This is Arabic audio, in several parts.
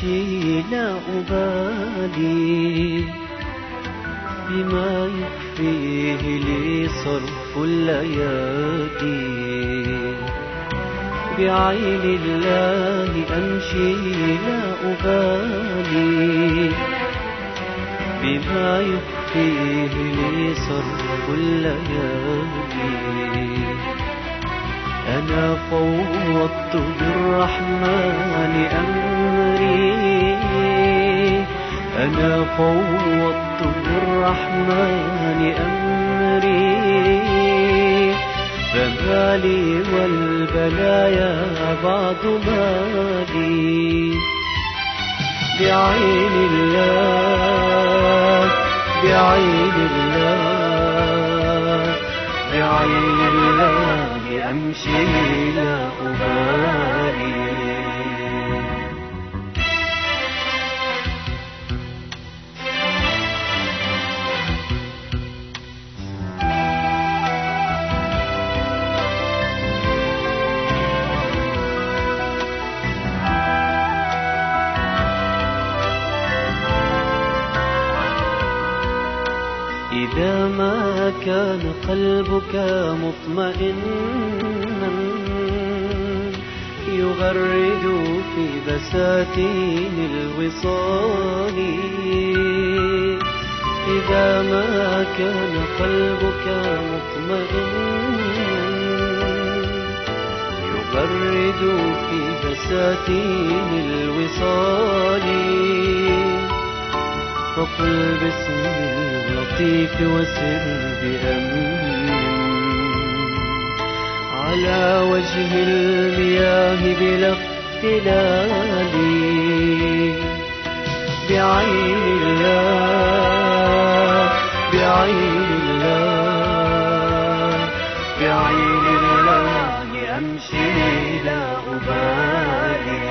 أمشي لا أبالي بما يخفيه لي صرف الليالي. بعين الله أمشي لا أبالي بما يخفيه لي صرف الليالي. أنا فوضت بالرحمن أمري، أنا فوضت بالرحمن أمري. فما لي والبلايا بعض مالي. بعين الله بعين الله بعين الله أمشي لا أبالي. إذا ما كان قلبك مطمئنا يغرد في بساتين الوصال. إذا ما كان قلبك مطمئنا يغرد في بساتين الوصال. فقل باسم اللطيف وسر بأمن على وجه المياه بلا اختلال. بعين الله بعين الله بعين الله أمشي لا أبالي.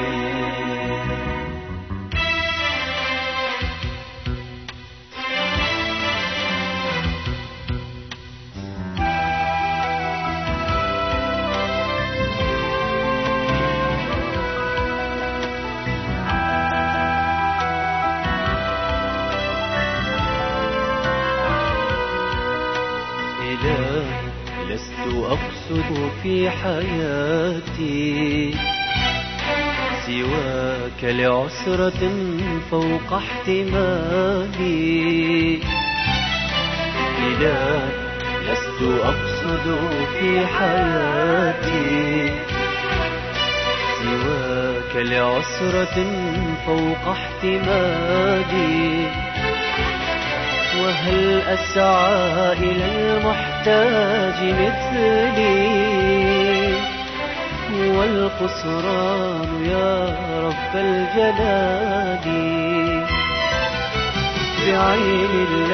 لست أقصد في حياتي سواك لعسرة فوق احتمالي. إلهي لست أقصد في حياتي سواك لعسرة فوق احتمالي. وهل أسعى إلى المحتاج مثلي والخسران يا رب الجلال. بعين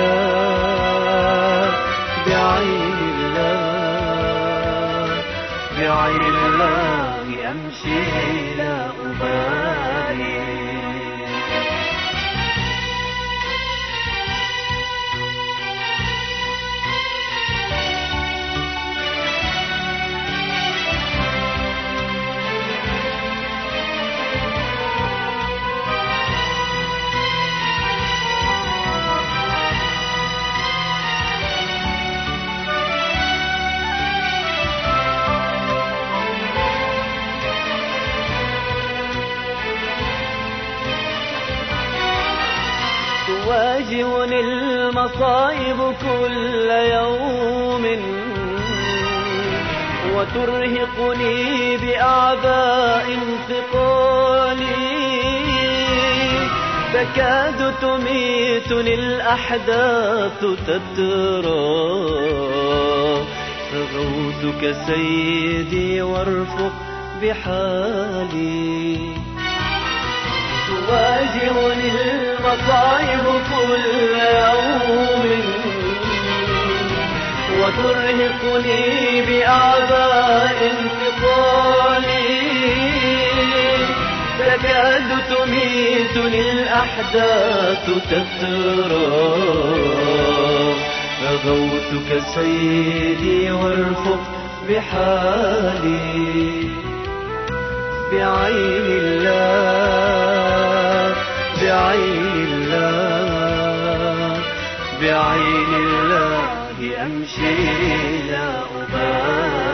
الله بعين الله بعين الله أمشي لا أبالي. تواجهني المصائب كل يوم وترهقني بأعباء ثقالي. تكاد تميتني الأحداث تترى. رغوتك سيدي وارفق بحالي. تواجهني المصائب كل يوم وترهقني بأعباء ثقالي. تكاد تميتني الأحداث تترى. رغوتك سيدي وارفق بحالي. بعين الله بعين الله بعين الله أمشي لا أبالي.